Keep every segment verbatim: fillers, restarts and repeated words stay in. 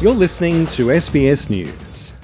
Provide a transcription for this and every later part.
You're listening to S B S News.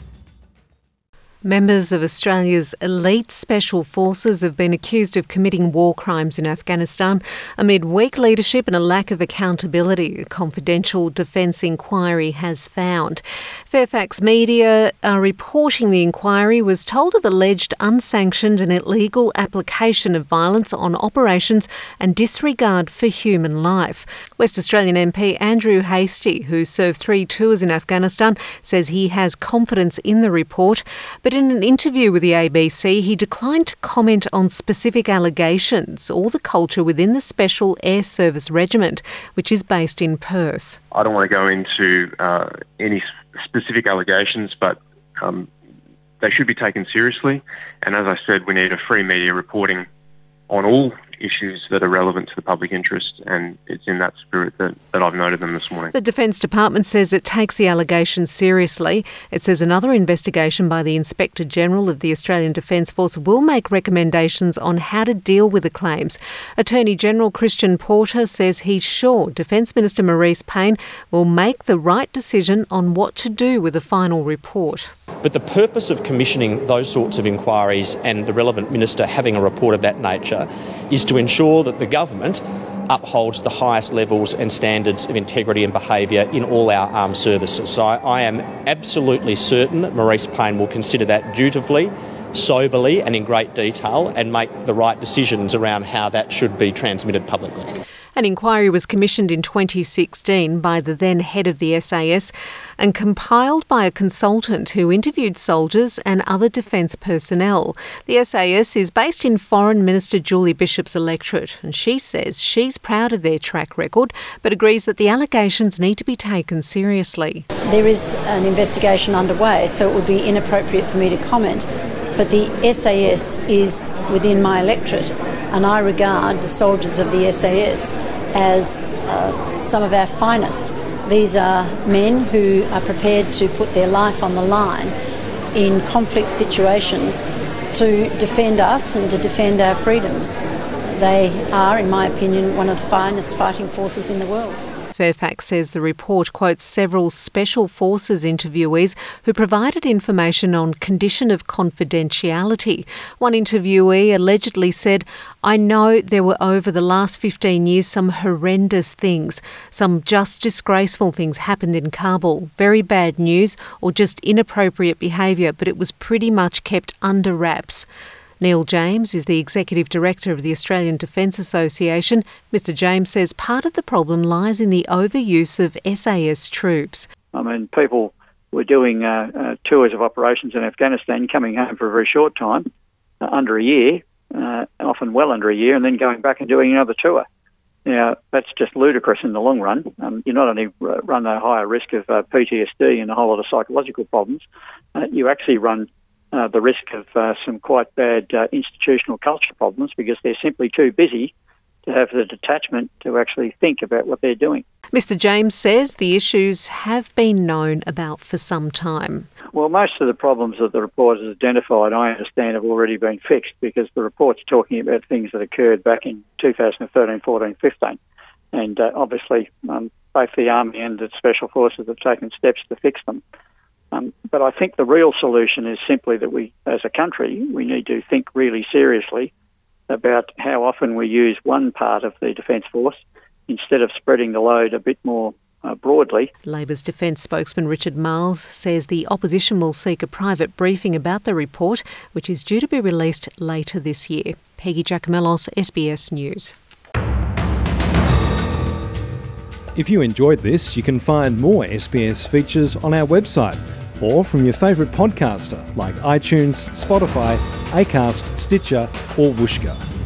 Members of Australia's elite special forces have been accused of committing war crimes in Afghanistan amid weak leadership and a lack of accountability, a confidential defence inquiry has found. Fairfax media are reporting the inquiry was told of alleged unsanctioned and illegal application of violence on operations and disregard for human life. West Australian M P Andrew Hastie, who served three tours in Afghanistan, says he has confidence in the report, but in an interview with the A B C, he declined to comment on specific allegations or the culture within the Special Air Service Regiment, which is based in Perth. I don't want to go into uh, any specific allegations, but um, they should be taken seriously. And as I said, we need a free media reporting on all issues that are relevant to the public interest, and it's in that spirit that, that I've noted them this morning. The Defence Department says it takes the allegations seriously. It says another investigation by the Inspector General of the Australian Defence Force will make recommendations on how to deal with the claims. Attorney General Christian Porter says he's sure Defence Minister Marise Payne will make the right decision on what to do with the final report. But the purpose of commissioning those sorts of inquiries and the relevant minister having a report of that nature is to ensure that the government upholds the highest levels and standards of integrity and behaviour in all our armed services. So I, I am absolutely certain that Marise Payne will consider that dutifully, soberly and in great detail and make the right decisions around how that should be transmitted publicly. An inquiry was commissioned in twenty sixteen by the then head of the S A S and compiled by a consultant who interviewed soldiers and other defence personnel. The S A S is based in Foreign Minister Julie Bishop's electorate, and she says she's proud of their track record but agrees that the allegations need to be taken seriously. There is an investigation underway, so it would be inappropriate for me to comment, but the S A S is within my electorate, and I regard the soldiers of the S A S as uh, some of our finest. These are men who are prepared to put their life on the line in conflict situations to defend us and to defend our freedoms. They are, in my opinion, one of the finest fighting forces in the world. Fairfax says the report quotes several Special Forces interviewees who provided information on condition of confidentiality. One interviewee allegedly said, "I know there were over the last fifteen years some horrendous things, some just disgraceful things happened in Kabul, very bad news or just inappropriate behaviour, but it was pretty much kept under wraps." Neil James is the Executive Director of the Australian Defence Association. Mister James says part of the problem lies in the overuse of S A S troops. I mean, people were doing uh, uh, tours of operations in Afghanistan, coming home for a very short time, uh, under a year, uh, often well under a year, and then going back and doing another tour. Now, that's just ludicrous in the long run. Um, you not only run a higher risk of uh, P T S D and a whole lot of psychological problems, uh, you actually run Uh, the risk of uh, some quite bad uh, institutional culture problems because they're simply too busy to have the detachment to actually think about what they're doing. Mister James says the issues have been known about for some time. Well, most of the problems that the report has identified, I understand, have already been fixed because the report's talking about things that occurred back in two thousand thirteen, fourteen, fifteen. And uh, obviously, um, both the Army and the Special Forces have taken steps to fix them. Um, but I think the real solution is simply that we, as a country, we need to think really seriously about how often we use one part of the Defence Force instead of spreading the load a bit more uh, broadly. Labor's Defence spokesman Richard Marles says the opposition will seek a private briefing about the report, which is due to be released later this year. Peggy Giacomellos, S B S News. If you enjoyed this, you can find more S B S features on our website or from your favourite podcaster like iTunes, Spotify, Acast, Stitcher or Whooshkaa.